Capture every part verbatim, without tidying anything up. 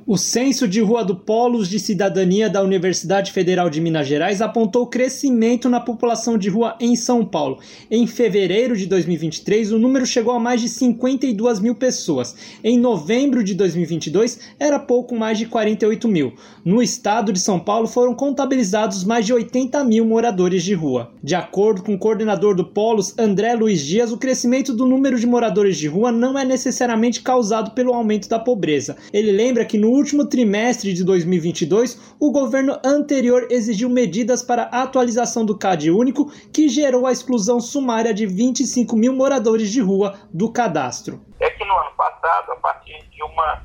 O Censo de Rua do Polos de Cidadania da Universidade Federal de Minas Gerais apontou crescimento na população de rua em São Paulo. Em fevereiro de dois mil e vinte e três, o número chegou a mais de cinquenta e duas mil pessoas. Em novembro de dois mil e vinte e dois, era pouco mais de quarenta e oito mil. No estado de São Paulo, foram contabilizados mais de oitenta mil moradores de rua. De acordo com o coordenador do Polos, André Luiz Dias, o crescimento do número de moradores de rua não é necessariamente causado pelo aumento da pobreza. Ele lembra que no último trimestre de dois mil e vinte e dois, o governo anterior exigiu medidas para a atualização do C A D único, que gerou a exclusão sumária de vinte e cinco mil moradores de rua do cadastro. É que no ano passado, a partir de uma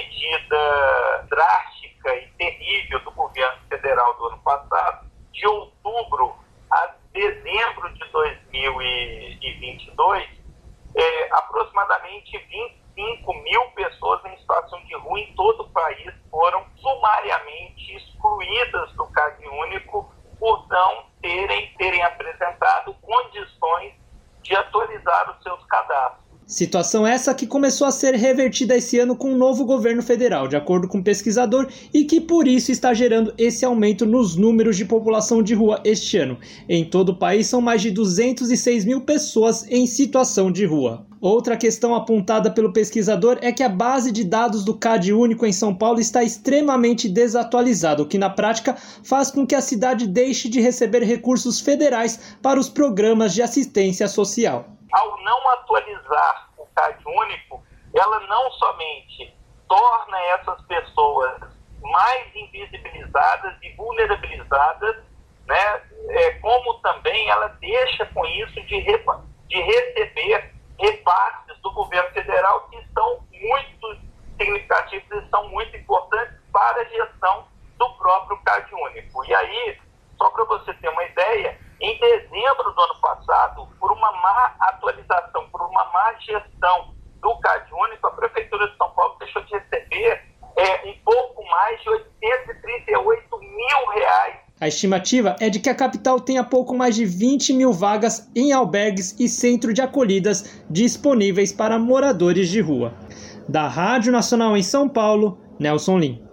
medida drástica e terrível do governo federal do ano passado, de outubro a dezembro de dois mil e vinte e dois, é, aproximadamente vinte e cinco mil pessoas em situação de rua em todo o país foram sumariamente excluídas do C A D único por não terem, terem apresentado condições de atualizar os seus cadastros. Situação essa que começou a ser revertida esse ano com o novo governo federal, de acordo com o pesquisador, e que por isso está gerando esse aumento nos números de população de rua este ano. Em todo o país são mais de duzentos e seis mil pessoas em situação de rua. Outra questão apontada pelo pesquisador é que a base de dados do C A D único em São Paulo está extremamente desatualizada, o que na prática faz com que a cidade deixe de receber recursos federais para os programas de assistência social. Ao não atualizar o C A D único, ela não somente torna essas pessoas mais invisibilizadas e vulnerabilizadas, né, é, como também ela deixa com isso de, repa- de receber repasses do governo federal que são muito significativos e são muito importantes para a gestão do próprio C A D único. E aí, só para você ter uma ideia, em dezembro do ano passado, por uma má atualização, por uma má gestão do C A D único, a Prefeitura de São Paulo deixou de receber é, um pouco mais de oitocentos e trinta e oito mil reais. A estimativa é de que a capital tenha pouco mais de vinte mil vagas em albergues e centro de acolhidas disponíveis para moradores de rua. Da Rádio Nacional em São Paulo, Nelson Lim.